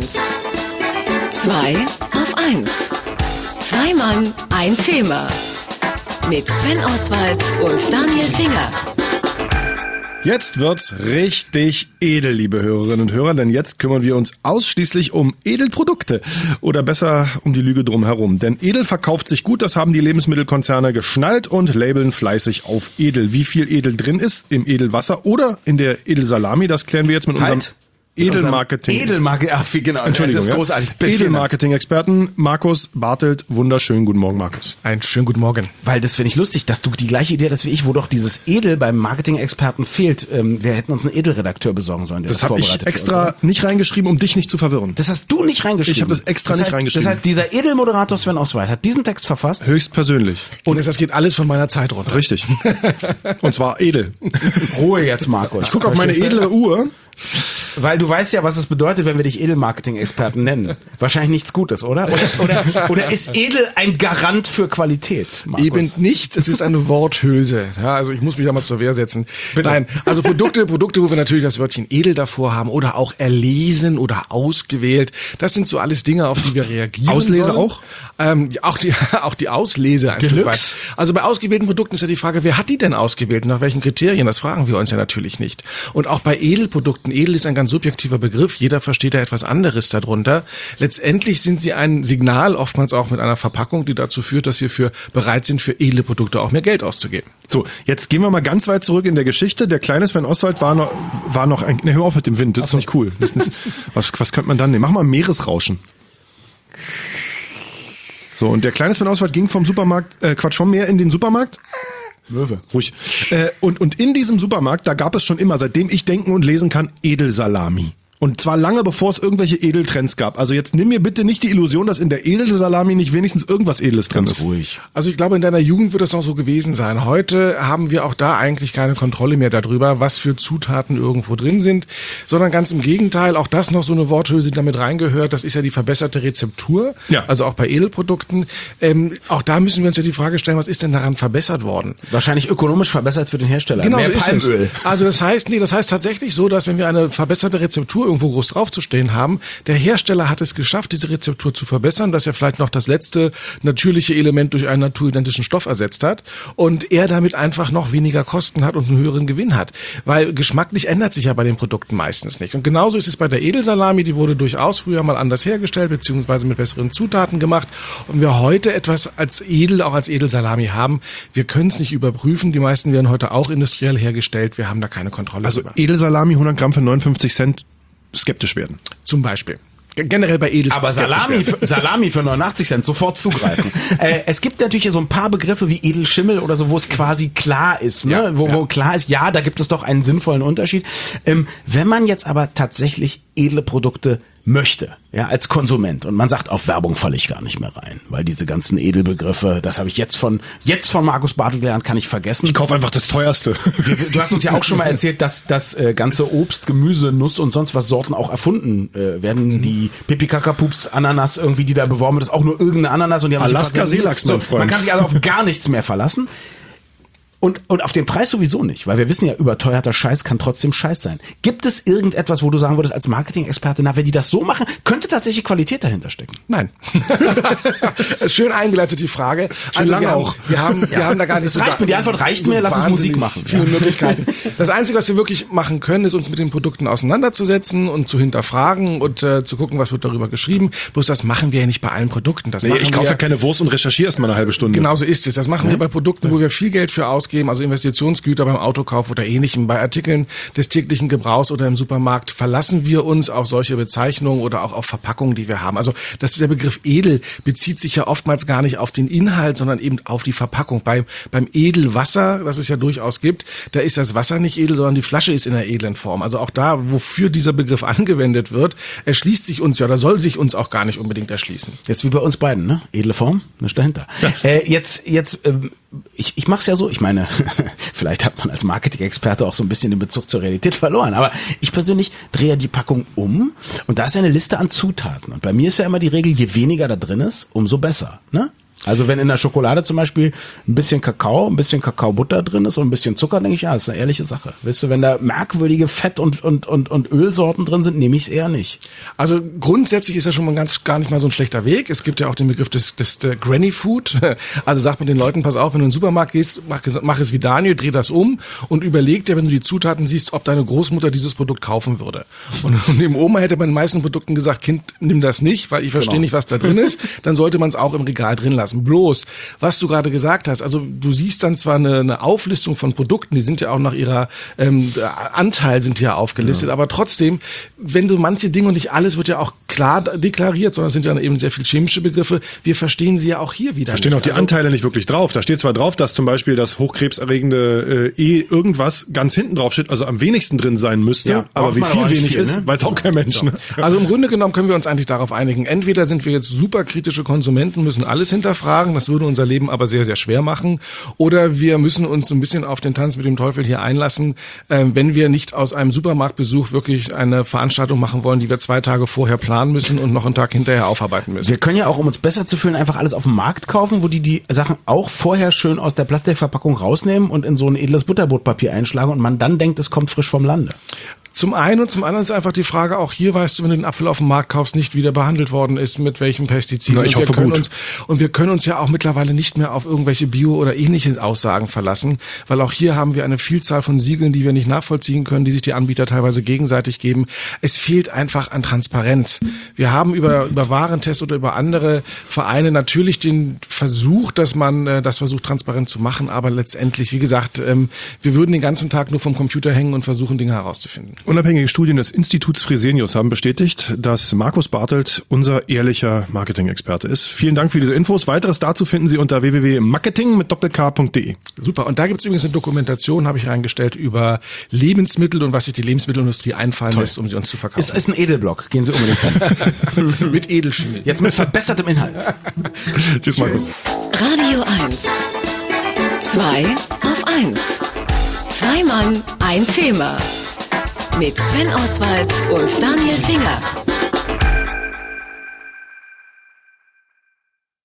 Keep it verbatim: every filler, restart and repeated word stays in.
eins. Zwei auf eins. Zwei Mann, ein Thema. Mit Sven Oswald und Daniel Finger. Jetzt wird's richtig edel, liebe Hörerinnen und Hörer, denn jetzt kümmern wir uns ausschließlich um Edelprodukte oder besser um die Lüge drumherum. Denn edel verkauft sich gut, das haben die Lebensmittelkonzerne geschnallt und labeln fleißig auf edel. Wie viel edel drin ist im Edelwasser oder in der Edelsalami, das klären wir jetzt mit unserem Halt. Edelmarketing. Edelmarketing, ach, wie genau. Entschuldigung, das ist großartig. Ja. Edelmarketing-Experten Markus Bartelt. Wunderschönen guten Morgen, Markus. Einen schönen guten Morgen. Weil das finde ich lustig, dass du die gleiche Idee hast wie ich, wo doch dieses Edel beim Marketing-Experten fehlt. Ähm, wir hätten uns einen Edelredakteur besorgen sollen, der Das, das habe ich vorbereitet extra für uns. nicht reingeschrieben, um dich nicht zu verwirren. Das hast du nicht reingeschrieben. Ich habe das extra das nicht heißt, reingeschrieben. Das heißt, dieser Edelmoderator Sven Oswald hat diesen Text verfasst. Höchstpersönlich. Und das geht alles von meiner Zeit runter. Richtig. Und zwar edel. Ruhe jetzt, Markus. Ich gucke auf meine edle Uhr. Weil du weißt ja, was es bedeutet, wenn wir dich Edelmarketing-Experten nennen. Wahrscheinlich nichts Gutes, oder? Oder, oder, oder ist edel ein Garant für Qualität, Markus? Eben nicht, es ist eine Worthülse. Ja, also ich muss mich da mal zur Wehr setzen. Bitte. Nein, also Produkte, Produkte, wo wir natürlich das Wörtchen edel davor haben oder auch erlesen oder ausgewählt. Das sind so alles Dinge, auf die wir reagieren Auslese sollen. auch? Ähm, auch die, auch die Auslese ein Deluxe? Stück weit. Also bei ausgewählten Produkten ist ja die Frage, wer hat die denn ausgewählt und nach welchen Kriterien? Das fragen wir uns ja natürlich nicht. Und auch bei Edelprodukten, edel ist ein ganz subjektiver Begriff, jeder versteht da etwas anderes darunter. Letztendlich sind sie ein Signal, oftmals auch mit einer Verpackung, die dazu führt, dass wir für bereit sind, für edle Produkte auch mehr Geld auszugeben. So, jetzt gehen wir mal ganz weit zurück in der Geschichte. Der kleine Sven Oswald war noch, war noch ein, ne, hör auf mit dem Wind, das ist nicht cool. Das ist nicht, was, was könnte man dann nehmen? Mach mal Meeresrauschen. So, und der kleine Sven Oswald ging vom Supermarkt, äh, Quatsch, vom Meer in den Supermarkt. Möwe. Ruhig. Äh, und, und in diesem Supermarkt, da gab es schon immer, seitdem ich denken und lesen kann, Edelsalami. Und zwar lange bevor es irgendwelche Edeltrends gab. Also jetzt nimm mir bitte nicht die Illusion, dass in der Edelsalami nicht wenigstens irgendwas Edles drin ist. Ruhig. Also ich glaube, in deiner Jugend wird das noch so gewesen sein. Heute haben wir auch da eigentlich keine Kontrolle mehr darüber, was für Zutaten irgendwo drin sind, sondern ganz im Gegenteil, auch das noch so eine Worthülse, die damit reingehört, das ist ja die verbesserte Rezeptur, Ja. also auch bei Edelprodukten. Ähm, auch da müssen wir uns ja die Frage stellen, was ist denn daran verbessert worden? Wahrscheinlich ökonomisch verbessert für den Hersteller. Genau Mehr so ist Palmöl. es. Also das heißt, nee, das heißt tatsächlich so, dass wenn wir eine verbesserte Rezeptur irgendwo groß draufzustehen haben, der Hersteller hat es geschafft, diese Rezeptur zu verbessern, dass er vielleicht noch das letzte natürliche Element durch einen naturidentischen Stoff ersetzt hat und er damit einfach noch weniger Kosten hat und einen höheren Gewinn hat. Weil geschmacklich ändert sich ja bei den Produkten meistens nicht. Und genauso ist es bei der Edelsalami, die wurde durchaus früher mal anders hergestellt, beziehungsweise mit besseren Zutaten gemacht. Und wir heute etwas als edel, auch als Edelsalami haben, wir können es nicht überprüfen. Die meisten werden heute auch industriell hergestellt. Wir haben da keine Kontrolle Also drüber. Edelsalami hundert Gramm für neunundfünfzig Cent, skeptisch werden. Zum Beispiel. G- Generell bei Edel. Aber Salami, für, Salami für neunundachtzig Cent, sofort zugreifen. äh, es gibt natürlich so ein paar Begriffe wie Edelschimmel oder so, wo es quasi klar ist, ne? Ja, wo, wo ja. klar ist, ja, da gibt es doch einen sinnvollen Unterschied. Ähm, wenn man jetzt aber tatsächlich edle Produkte möchte, ja, als Konsument, und man sagt, auf Werbung falle ich gar nicht mehr rein, weil diese ganzen Edelbegriffe, das habe ich jetzt von jetzt von Markus Bartelt gelernt, kann ich vergessen. Ich kaufe einfach das teuerste. Du hast uns ja auch schon mal erzählt, dass das äh, ganze Obst, Gemüse, Nuss und sonst was Sorten auch erfunden äh, werden. Die Pipi Kaka Pups Ananas irgendwie, die da beworben wird, ist auch nur irgendeine Ananas und die haben sich Alaska fast- Seelachs, mein so, Freund. Man kann sich also auf gar nichts mehr verlassen. Und, und auf den Preis sowieso nicht, weil wir wissen ja, überteuerter Scheiß kann trotzdem Scheiß sein. Gibt es irgendetwas, wo du sagen würdest als Marketing-Experte, na, wenn die das so machen, könnte tatsächlich Qualität dahinter stecken? Nein. Schön eingeleitet die Frage. Schön lange wir haben, auch. Wir haben, wir haben da gar nicht Das so reicht mir, die Antwort reicht mir, lass uns wahnsinnig Musik machen. Viele Ja. Möglichkeiten. Das Einzige, was wir wirklich machen können, ist uns mit den Produkten auseinanderzusetzen und zu hinterfragen und äh, zu gucken, was wird darüber geschrieben. Bloß das machen wir ja nicht bei allen Produkten. Das Nee, machen ich kaufe wir, ja keine Wurst und recherchiere erst mal eine halbe Stunde. Genau so ist es. Das machen wir bei Produkten, wo wir viel Geld für ausgeben, also Investitionsgüter beim Autokauf oder ähnlichem. Bei Artikeln des täglichen Gebrauchs oder im Supermarkt verlassen wir uns auf solche Bezeichnungen oder auch auf Verpackungen, die wir haben. Also das, der Begriff edel bezieht sich ja oftmals gar nicht auf den Inhalt, sondern eben auf die Verpackung. Bei, beim Edelwasser, das es ja durchaus gibt, da ist das Wasser nicht edel, sondern die Flasche ist in einer edlen Form. Also auch da, wofür dieser Begriff angewendet wird, erschließt sich uns ja oder soll sich uns auch gar nicht unbedingt erschließen. Jetzt wie bei uns beiden, ne? Edle Form, nichts dahinter. Ja. Äh, jetzt, jetzt, ähm, ich, ich mach's ja so, ich meine, vielleicht hat man als Marketing-Experte auch so ein bisschen den Bezug zur Realität verloren, aber ich persönlich drehe die Packung um und da ist ja eine Liste an Zutaten und bei mir ist ja immer die Regel, je weniger da drin ist, umso besser, ne? Also wenn in der Schokolade zum Beispiel ein bisschen Kakao, ein bisschen Kakaobutter drin ist und ein bisschen Zucker, denke ich, ja, ist eine ehrliche Sache. Weißt du, wenn da merkwürdige Fett- und, und, und, und Ölsorten drin sind, nehme ich es eher nicht. Also grundsätzlich ist ja schon mal ganz gar nicht mal so ein schlechter Weg. Es gibt ja auch den Begriff des, des, des Granny Food. Also sagt man den Leuten, pass auf, wenn du in den Supermarkt gehst, mach, mach es wie Daniel, dreh das um und überleg dir, wenn du die Zutaten siehst, ob deine Großmutter dieses Produkt kaufen würde. Und, und dem Oma hätte bei den meisten Produkten gesagt, Kind, nimm das nicht, weil ich verstehe genau. nicht, was da drin ist. Dann sollte man es auch im Regal drin lassen. Bloß, was du gerade gesagt hast, also du siehst dann zwar eine, eine Auflistung von Produkten, die sind ja auch nach ihrer ähm, Anteil sind ja aufgelistet, ja. aber trotzdem, wenn du manche Dinge und nicht alles wird ja auch klar deklariert, sondern es sind ja eben sehr viel chemische Begriffe, wir verstehen sie ja auch hier wieder. Da stehen nicht. auch die also, Anteile nicht wirklich drauf. Da steht zwar drauf, dass zum Beispiel das hochkrebserregende äh, E irgendwas ganz hinten drauf steht, also am wenigsten drin sein müsste, ja, aber wie viel wenig viel, ist, ne? weiß auch kein Mensch. So. Ne? Also im Grunde genommen können wir uns eigentlich darauf einigen, entweder sind wir jetzt super kritische Konsumenten, müssen alles hinterfragen, das würde unser Leben aber sehr, sehr schwer machen. Oder wir müssen uns so ein bisschen auf den Tanz mit dem Teufel hier einlassen, äh, wenn wir nicht aus einem Supermarktbesuch wirklich eine Veranstaltung machen wollen, die wir zwei Tage vorher planen müssen und noch einen Tag hinterher aufarbeiten müssen. Wir können ja auch, um uns besser zu fühlen, einfach alles auf dem Markt kaufen, wo die die Sachen auch vorher schön aus der Plastikverpackung rausnehmen und in so ein edles Butterbrotpapier einschlagen und man dann denkt, es kommt frisch vom Lande. Zum einen und zum anderen ist einfach die Frage, auch hier weißt du, wenn du den Apfel auf dem Markt kaufst, nicht wie der behandelt worden ist, mit welchem Pestizid. Na, ich und hoffe wir können gut. Uns, und wir können uns ja auch mittlerweile nicht mehr auf irgendwelche Bio- oder ähnliche Aussagen verlassen, weil auch hier haben wir eine Vielzahl von Siegeln, die wir nicht nachvollziehen können, die sich die Anbieter teilweise gegenseitig geben. Es fehlt einfach an Transparenz. Wir haben über, über Warentests oder über andere Vereine natürlich den Versuch, dass man äh, das versucht, transparent zu machen, aber letztendlich, wie gesagt, ähm, wir würden den ganzen Tag nur vom Computer hängen und versuchen, Dinge herauszufinden. Unabhängige Studien des Instituts Fresenius haben bestätigt, dass Markus Bartelt unser ehrlicher Marketing-Experte ist. Vielen Dank für diese Infos. Weiteres dazu finden Sie unter w w w punkt marketing mit doppelk punkt de. Super. Und da gibt es übrigens eine Dokumentation, habe ich reingestellt, über Lebensmittel und was sich die Lebensmittelindustrie einfallen Toll. lässt, um sie uns zu verkaufen. Ist, ist ein Edelblock. Gehen Sie unbedingt hin. Mit Edelschmied. Jetzt mit verbessertem Inhalt. Tschüss, Markus. Radio eins. Zwei auf eins. Zwei Mann, ein Thema. Mit Sven Oswald und Daniel Finger.